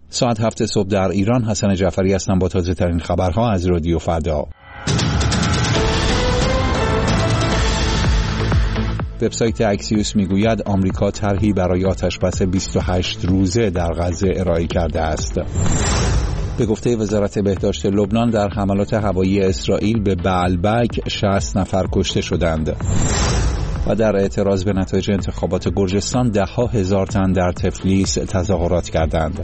ساعت 7 صبح در ایران. حسن جعفری هستم با تازه ترین خبرها از رادیو فردا. وبسایت اکسیوس میگوید آمریکا طرحی برای آتشبس 28 روزه در غزه ارائه کرده است. به گفته وزارت بهداشت لبنان در حملات هوایی اسرائیل به بعلبک 60 نفر کشته شدند. و در اعتراض به نتایج انتخابات گرجستان ده‌ها هزار تن در تفلیس تظاهرات کردند.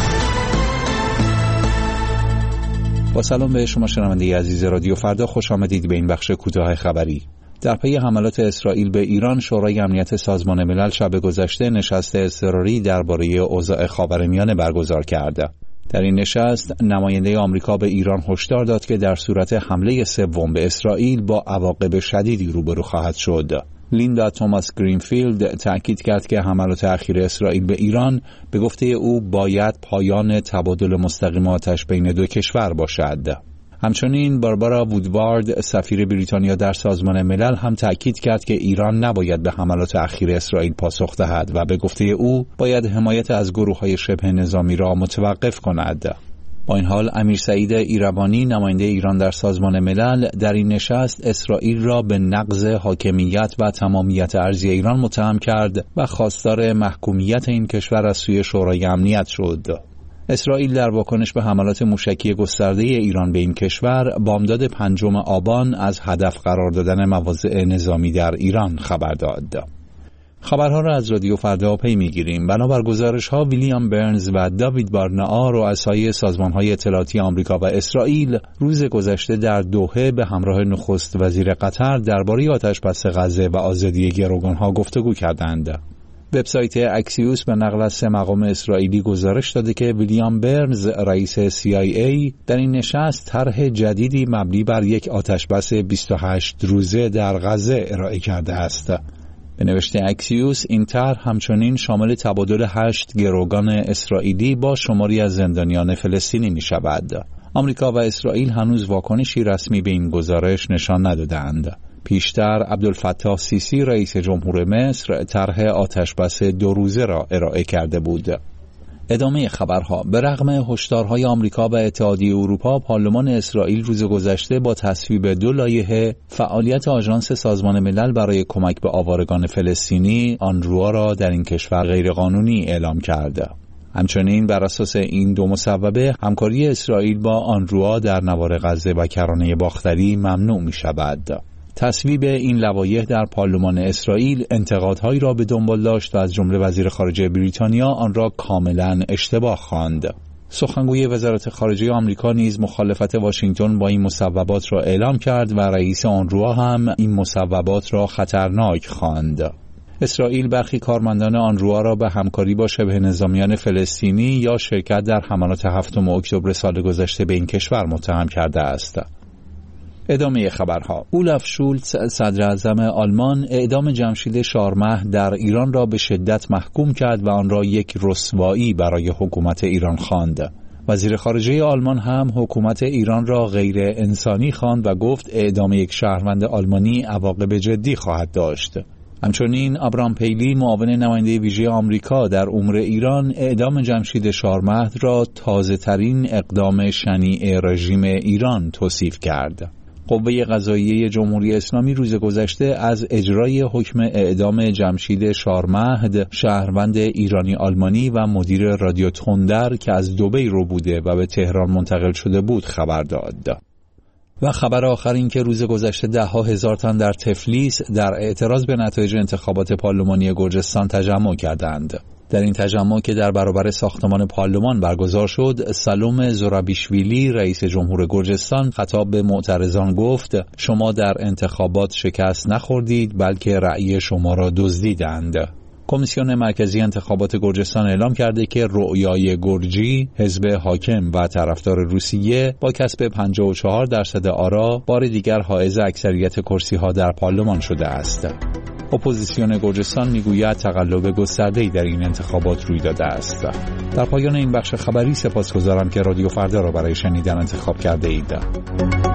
با سلام به شما شنونده عزیز رادیو فردا، خوش آمدید به این بخش کوتاه خبری. در پی حملات اسرائیل به ایران، شورای امنیت سازمان ملل شب گذشته نشست اضطراری درباره اوضاع خاورمیانه برگزار کرد. در این نشست نماینده آمریکا به ایران هشدار داد که در صورت حمله سوم به اسرائیل با عواقب شدیدی روبرو خواهد شد. لیندا توماس گرینفیلد تأکید کرد که حملات اخیر اسرائیل به ایران به گفته او باید پایان تبادل مستقیم آتش بین دو کشور باشد. همچنین باربارا وودوارد سفیر بریتانیا در سازمان ملل هم تأکید کرد که ایران نباید به حملات اخیر اسرائیل پاسخ دهد و به گفته او باید حمایت از گروه‌های شبه نظامی را متوقف کند. با این حال امیر سعید ایربانی نماینده ایران در سازمان ملل در این نشست اسرائیل را به نقض حاکمیت و تمامیت ارضی ایران متهم کرد و خواستار محکومیت این کشور از سوی شورای امنیت شد. اسرائیل در واکنش به حملات موشکی گسترده ایران به این کشور بامداد 5 آبان از هدف قرار دادن مواضع نظامی در ایران خبر داد. خبرها را از رادیو فردا پی میگیریم. بنابر گزارش‌ها ویلیام برنز و داوید بارنائا رؤسای سازمان‌های اطلاعاتی آمریکا و اسرائیل روز گذشته در دوحه به همراه نخست وزیر قطر درباره آتشبس غزه و آزادی گروگان‌ها گفتگو کردند. وبسایت اکسیوس به نقل از 3 مقام اسرائیلی گزارش داده که ویلیام برنز رئیس CIA در این نشست طرح جدیدی مبنی بر یک آتشبس 28 روزه در غزه ارائه کرده است. به نوشته اکسیوس این طرح همچنین شامل تبادل 8 گروگان اسرائیلی با شماری از زندانیان فلسطینی می شود. آمریکا و اسرائیل هنوز واکنشی رسمی به این گزارش نشان ندادند. پیشتر عبدالفتاح سیسی رئیس جمهور مصر طرح آتشبس 2 روزه را ارائه کرده بود. ادامه خبرها. به رغم هشدارهای آمریکا و اتحادیه اروپا، پارلمان اسرائیل روز گذشته با تصویب 2 لایحه فعالیت آژانس سازمان ملل برای کمک به آوارگان فلسطینی آنروا را در این کشور غیرقانونی اعلام کرد. همچنین بر اساس این 2 مصوبه همکاری اسرائیل با آنروا در نوار غزه و کرانه باختری ممنوع می شود. تصویب این لوایح در پارلمان اسرائیل انتقادهایی را به دنبال داشت و از جمله وزیر خارجه بریتانیا آن را کاملا اشتباه خواند. سخنگوی وزارت خارجه آمریکا نیز مخالفت واشنگتن با این مصوبات را اعلام کرد و رئیس آنروا هم این مصوبات را خطرناک خواند. اسرائیل برخی کارمندان آنروا را به همکاری با شبه نظامیان فلسطینی یا شرکت در حملات 7 اکتبر سال گذشته به این کشور متهم کرده است. ادامه خبرها. اولاف شولتز صدر اعظم آلمان اعدام جمشید شارمهد در ایران را به شدت محکوم کرد و آن را یک رسوایی برای حکومت ایران خواند. وزیر خارجه آلمان هم حکومت ایران را غیر انسانی خواند و گفت اعدام یک شهروند آلمانی عواقب جدی خواهد داشت. همچنین ابرام پیلی معاون نماینده ویژه آمریکا در امور ایران اعدام جمشید شارمهد را تازه‌ترین اقدام شنیع رژیم ایران توصیف کرد. قوه قضاییه جمهوری اسلامی روز گذشته از اجرای حکم اعدام جمشید شارمهد شهروند ایرانی آلمانی و مدیر رادیو تندر که از دبی رو بوده و به تهران منتقل شده بود خبر داد. و خبر آخر این که روز گذشته 10,000 هزار تن در تفلیس در اعتراض به نتایج انتخابات پارلمانی گرجستان تجمع کردند. در این تجمع که در برابر ساختمان پارلمان برگزار شد، سالوم زورابیشویلی رئیس جمهور گرجستان خطاب به معترضان گفت شما در انتخابات شکست نخوردید بلکه رأی شما را دزدیدند. کمیسیون مرکزی انتخابات گرجستان اعلام کرده که رؤیای گرجی، حزب حاکم و طرفدار روسیه با کسب 54% آرا بار دیگر حائز اکثریت کرسی‌ها در پارلمان شده است. اپوزیسیون گرجستان میگوید تقلب گسترده‌ای در این انتخابات روی داده است. در پایان این بخش خبری سپاسگزارم که رادیو فردا را برای شنیدن انتخاب کرده اید.